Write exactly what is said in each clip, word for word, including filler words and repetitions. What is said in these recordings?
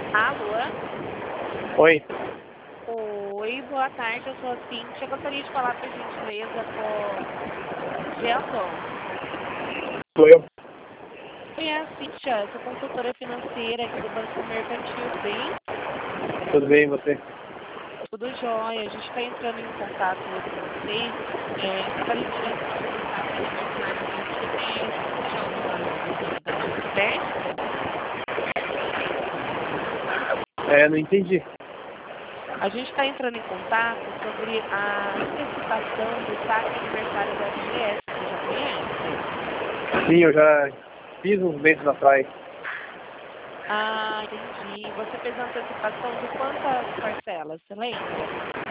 Alô? Oi. Oi, boa tarde, eu sou a Cíntia. Eu gostaria de falar, por gentileza, com Gelson. Sou eu. Oi, é a Cíntia, sou consultora financeira aqui do Banco Mercantil, tudo bem? Tudo bem, e você? Tudo jóia. A gente está entrando em contato com vocês. É, para liberar esse crédito. É, não entendi. A gente está entrando em contato sobre a antecipação do saque aniversário da F G S. Você já conhece? Sim, eu já fiz uns meses atrás. Ah, entendi. Você fez a antecipação de quantas parcelas? Você lembra?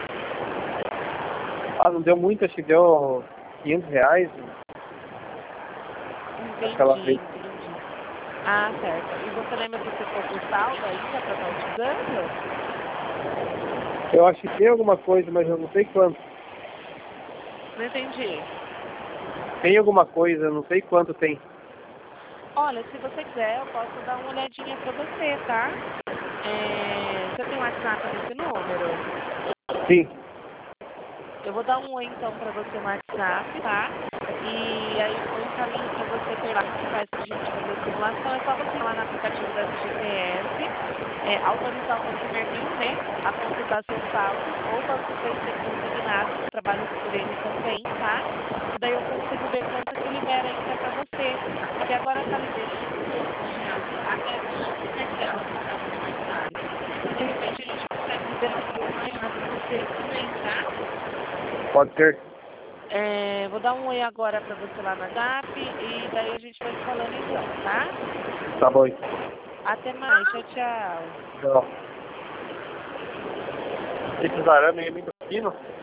Ah, não deu muito, acho que deu quinhentos reais. Entendi, Aquela vez. entendi. Ah, certo. E você lembra se ficou com saldo ainda para estar utilizando? Eu acho que tem alguma coisa, mas eu não sei quanto. Não entendi. Tem alguma coisa, eu não sei quanto tem. Olha, se você quiser, eu posso dar uma olhadinha para você, tá? É, você tem WhatsApp nesse número? Sim. Eu vou dar um oi então para você no WhatsApp, tá? E aí eu encaminho para você por lá que faz pra gente fazer a simulação. É só você ir lá no aplicativo da F G T S, é, autorizar o Banco Mercantil, né, a consultar seus saldos, ou o banco vai ser consignado, que trabalha por ele também, tá? E daí eu consigo ver quanto que libera ainda para você. Porque agora tá liberando até vinte parcelas do saque aniversário. Então, de repente, a gente consegue liberar um pouco maior para você também, tá? Pode ser. É, vou dar um oi agora para você lá na G A P e daí a gente vai se falando então, tá? Tá bom. Até mais, tchau, tchau. Tchau. Esses arames aí é muito fino.